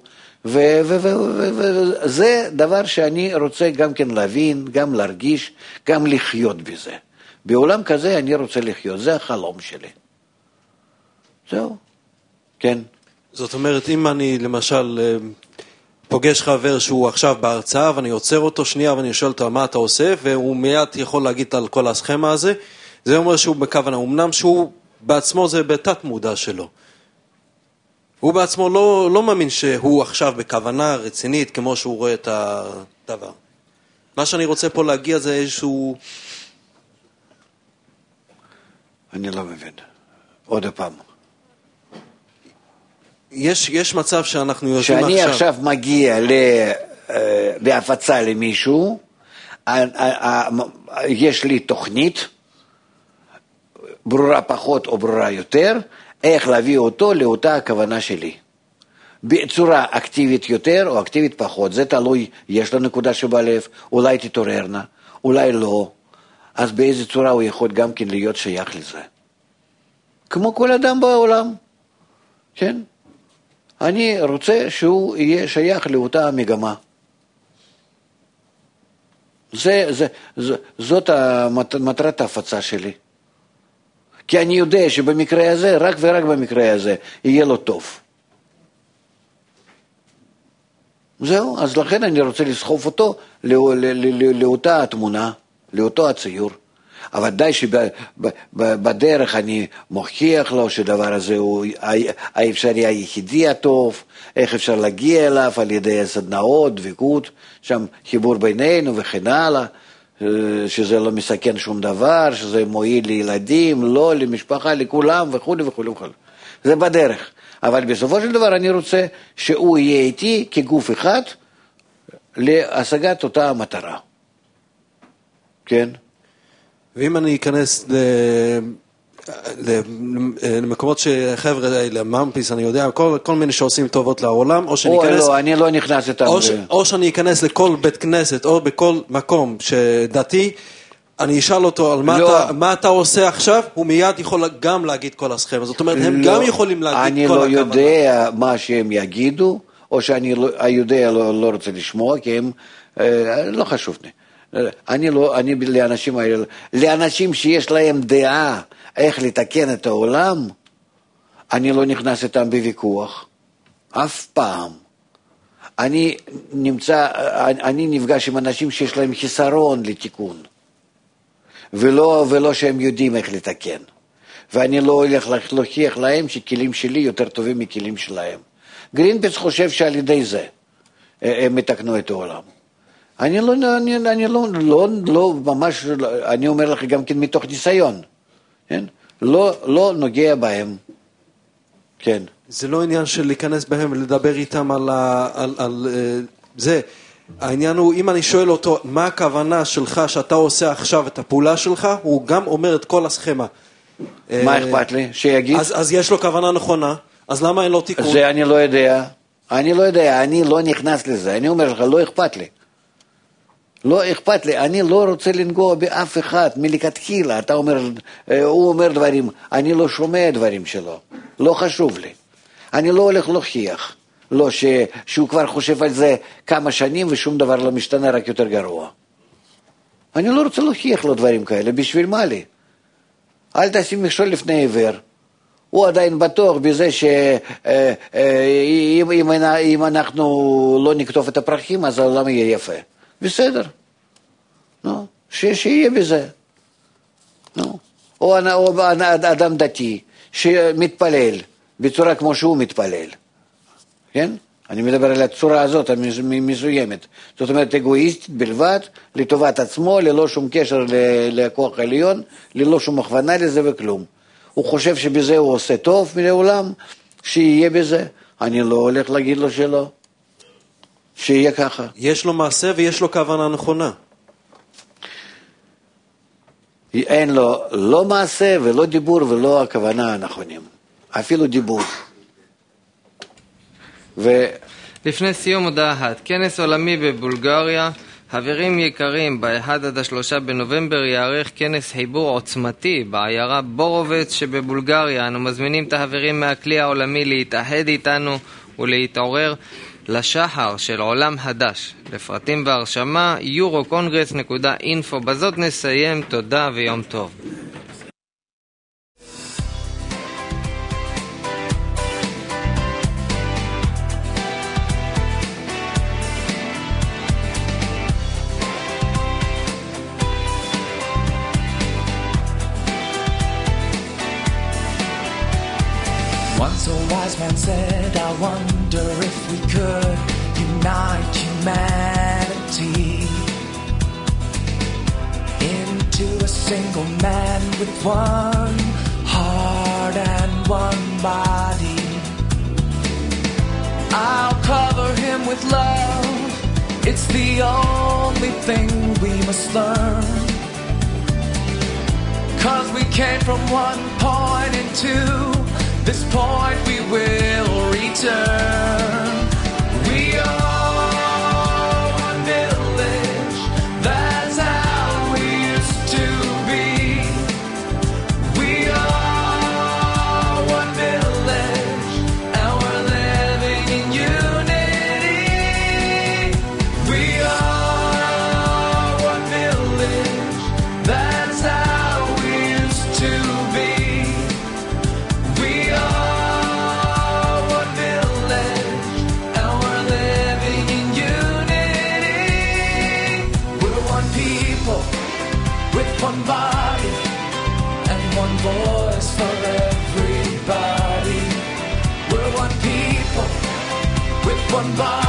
וזה דבר שאני רוצה גם כן להבין, גם להרגיש, גם לחיות בזה. בעולם כזה אני רוצה לחיות, זה החלום שלי. זהו, כן. זאת אומרת, אם אני למשל פוגש חבר שהוא עכשיו בהרצאה ואני עוצר אותו שנייה ואני שואל אותו מה אתה עושה, והוא מיד יכול להגיד על כל הסכמה הזה, זה אומר שהוא בכוונה, אמנם שהוא בעצמו זה בתת מודע שלו. הוא בעצמו לא, לא מאמין שהוא עכשיו בכוונה רצינית כמו שהוא רואה את הדבר. מה שאני רוצה פה להגיע זה איזשהו... אני לא מבין. עוד פעם. יש, יש מצב שאנחנו יושבים עכשיו... שאני עכשיו מגיע בהפצה למישהו, יש לי תוכנית, ברורה פחות או ברורה יותר, איך להביא אותו לאותה הכוונה שלי. בצורה אקטיבית יותר או אקטיבית פחות, זה תלוי, יש לו נקודה שבלב, אולי תתעוררנה, אולי לא, אז באיזה צורה הוא יכול גם כן להיות שייך לזה. כמו כל אדם בעולם, כן? אני רוצה שהוא יהיה שייך לאותה המגמה. זה, זה, זה, זאת מטרת ההפצה שלי. כי אני יודע שבמקרה הזה, רק ורק במקרה הזה, יהיה לו טוב. זהו, אז לכן אני רוצה לסחוף אותו לא, לא, לא, לאותה התמונה, לאותו הציור. אבל די שבדרך אני מוכיח לו שדבר הזה הוא האפשרי היחידי הטוב, איך אפשר להגיע אליו על ידי הסדנאות, דבקות, שם חיבור בינינו וכן הלאה, שזה לא מסכן שום דבר, שזה מועיל לילדים, לא למשפחה, לכולם וכו' וכו' וכו'. זה בדרך. אבל בסופו של דבר אני רוצה שהוא יהיה איתי כגוף אחד להשגת אותה המטרה. כן? ואם אני אכנס ל... למקומות שחבר'ה האלה, ממפיס, אני יודע, כל, כל מיני שעושים טובות לעולם, או שאני או אכנס... לא, אני לא נכנס איתם. או, ש... או שאני אכנס לכל בית כנסת, או בכל מקום שדתי, אני אשאל אותו על מה, לא. אתה, מה אתה עושה עכשיו, הוא מיד יכול גם להגיד כל הסכמה. זאת אומרת, הם לא. גם יכולים להגיד כל הכוונה. אני לא יודע מה שהם יגידו, או שאני לא, יודע לא, לא רוצה לשמוע, כי הם אה, לא חשוב לי. אני לא, אני לאנשים האלה, לאנשים שיש להם דעה איך לתקן את העולם, אני לא נכנס איתם בוויכוח, אף פעם. אני נמצא, אני נפגש עם אנשים שיש להם חיסרון לתיקון, ולא, ולא שהם יודעים איך לתקן. ואני לא הולך להוכיח להם שכלים שלי יותר טובים מכלים שלהם. גרינפיס חושב שעל ידי זה הם מתקנו את העולם. אני לא, אני, אני לא, לא, לא, ממש, אני אומר לך גם כן מתוך ניסיון, כן? לא, לא נוגע בהם, כן. זה לא עניין של להיכנס בהם ולדבר איתם על, על, על, על זה. העניין הוא, אם אני שואל אותו, מה הכוונה שלך שאתה עושה עכשיו את הפעולה שלך, הוא גם אומר את כל הסכמה. מה אכפת לי? שיגיד? אז, אז יש לו כוונה נכונה, אז למה אין לו תיקון? זה אני לא יודע, אני לא יודע, אני לא נכנס לזה, אני אומר לך, לא אכפת לי. לא אכפת לי, אני לא רוצה לנגוע באף אחד מלכתחילה, אתה אומר, הוא אומר דברים, אני לא שומע דברים שלו, לא חשוב לי. אני לא הולך להוכיח, לא ש, שהוא כבר חושב על זה כמה שנים ושום דבר לא משתנה, רק יותר גרוע. אני לא רוצה להוכיח לו דברים כאלה, בשביל מה לי? אל תשים מכשול לפני עיוור. הוא עדיין בטוח בזה שאם אנחנו לא נכתוב את הפרחים, אז העולם יהיה יפה. בסדר. נו, שיהיה בזה. נו. או אדם דתי שמתפלל בצורה כמו שהוא מתפלל. כן? אני מדבר על הצורה הזאת, המסוימת. זאת אומרת, אגואיסטית בלבד, לטובת עצמו, ללא שום קשר לכוח העליון, ללא שום הכוונה לזה וכלום. הוא חושב שבזה הוא עושה טוב לעולם, שיהיה בזה. אני לא הולך להגיד לו שלא. שיהיה ככה. יש לו מעשה ויש לו כוונה נכונה. אין לו לא מעשה ולא דיבור ולא הכוונה הנכונים. אפילו דיבור. ו... לפני סיום הודעה אחת, כנס עולמי בבולגריה. חברים יקרים, ב-אחד עד השלושה בנובמבר יערך כנס חיבור עוצמתי בעיירה בורובץ שבבולגריה. אנו מזמינים את החברים מהכלי העולמי להתאחד איתנו ולהתעורר לשחר של עולם חדש. לפרטים והרשמה יורו קונגרס נקודה אינפו. בזאת נסיים, תודה ויום טוב. Once a wise man said, I wonder if we could unite humanity into a single man with one heart and one body. I'll cover him with love. It's the only thing we must learn. 'Cause we came from one point into this point we will return. We are one village, that's how we used to be. We are one village, and we're living in unity. We are one village, that's how we used to be. One body and one voice for everybody. We're one people with one body.